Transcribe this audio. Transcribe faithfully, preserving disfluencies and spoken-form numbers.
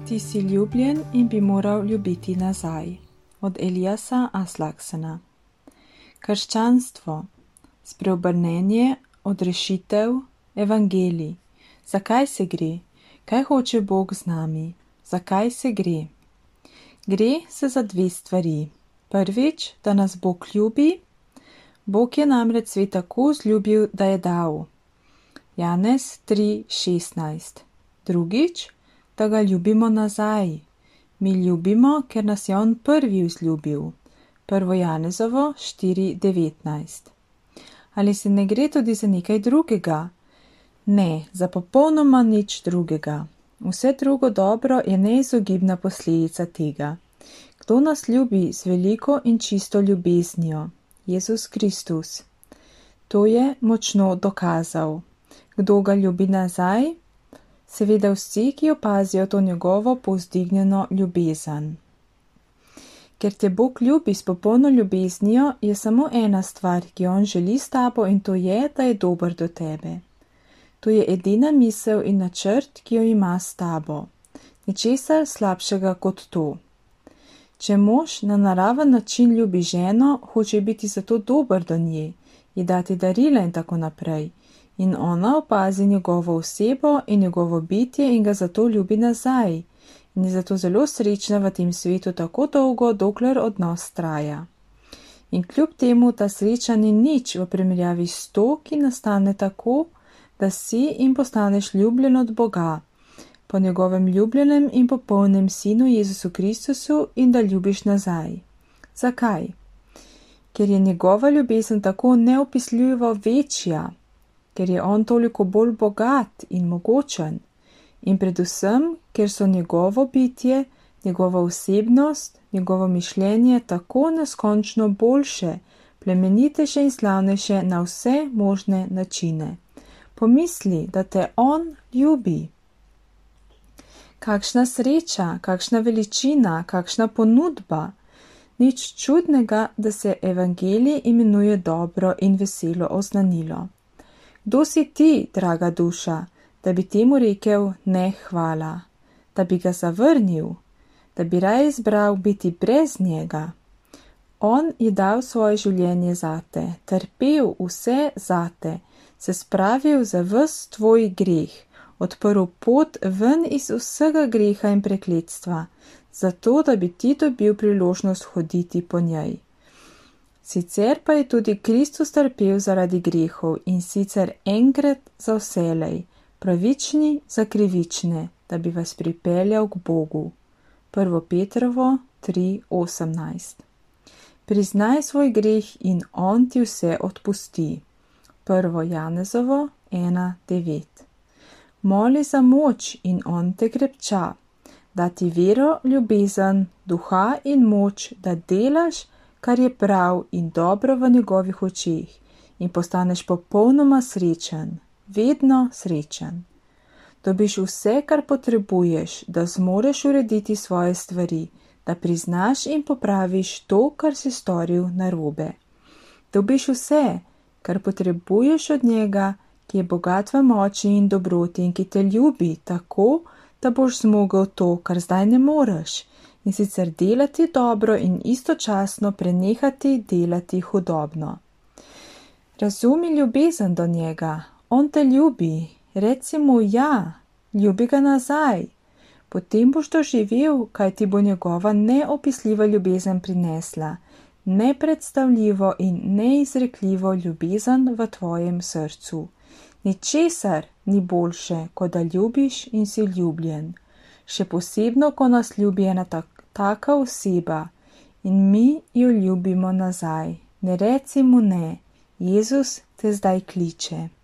Ti si ljubljen in bi moral ljubiti nazaj. Od Eliasa Aslaksena. Krščanstvo, spreobrnenje, odrešitev, evangelij. Zakaj se gre? Kaj hoče Bog z nami? Zakaj se gre? Gre se za dve stvari. Prvič, da nas Bog ljubi. Bog je namreč svet tako vzljubil, da je dal. Janez tri šestnajst. Drugič, da ga ljubimo nazaj. Mi ljubimo, ker nas je on prvi vzljubil. Prvo Janezovo štiri devetnajst. Ali se ne gre tudi za nekaj drugega? Ne, za popolnoma nič drugega. Vse drugo dobro je neizogibna posledica tega. Kdo nas ljubi z veliko in čisto ljubeznijo? Jezus Kristus. To je močno dokazal. Kdo ga ljubi nazaj? Seveda vsi, ki opazijo to njegovo povzdignjeno ljubezen. Ker te Bog ljubi s popolno ljubeznijo, je samo ena stvar, ki on želi s tabo, in to je, da je dober do tebe. To je edina misel in načrt, ki jo ima s tabo. Ničesar slabšega kot to. Če mož na naraven način ljubi ženo, hoče biti zato dober do nje, ji dati darila in tako naprej. In ona opazi njegovo osebo in njegovo bitje in ga zato ljubi nazaj. In je zato zelo srečna v tem svetu tako dolgo, dokler odnos traja. In kljub temu ta sreča ni nič v primerjavi s to, ki nastane tako, da si in postaneš ljubljen od Boga, po njegovem ljubljenem in popolnem sinu Jezusu Kristusu, in da ljubiš nazaj. Zakaj? Ker je njegova ljubezen tako neopisljivo večja, ker je on toliko bolj bogat in mogočen, in predvsem, ker so njegovo bitje, njegova osebnost, njegovo mišljenje tako neskončno boljše, plemenitejše in slavnejše na vse možne načine. Pomisli, da te on ljubi. Kakšna sreča, kakšna veličina, kakšna ponudba. Nič čudnega, da se evangelij imenuje dobro in veselo oznanilo. Kdo si ti, draga duša, da bi temu rekel ne hvala, da bi ga zavrnil, da bi raje izbral biti brez njega? On je dal svoje življenje zate, trpel vse zate, se spravil za ves tvoj greh, odprl pot ven iz vsega greha in prekletstva, zato da bi ti dobil priložnost hoditi po njej. Sicer pa je tudi Kristus trpel zaradi grehov, in sicer enkrat za vselej, pravični za krivične, da bi vas pripeljal k Bogu. Prvo Petrovo tri osemnajst. Priznaj svoj greh in on ti vse odpusti. Prvo Janezovo ena devet. Moli za moč in on te krepča, da ti vero, ljubezen, duha in moč, da delaš, kar je prav in dobro v njegovih očeh, in postaneš popolnoma srečen, vedno srečen. Dobiš vse, kar potrebuješ, da zmoreš urediti svoje stvari, da priznaš in popraviš to, kar si storil narobe. Dobiš vse, kar potrebuješ od njega, ki je bogat v moči in dobroti in ki te ljubi tako, da boš zmogel to, kar zdaj ne moreš, in sicer delati dobro in istočasno prenehati delati hudobno. Razumi ljubezen do njega, on te ljubi, reci mu ja, ljubi ga nazaj. Potem boš doživel, kaj ti bo njegova neopisljiva ljubezen prinesla, nepredstavljivo in neizrekljivo ljubezen v tvojem srcu. Ničesar ni boljše, kot da ljubiš in si ljubljen. Še posebno, ko nas ljubi ena tak, taka oseba in mi jo ljubimo nazaj. Ne reci mu ne, Jezus te zdaj kliče.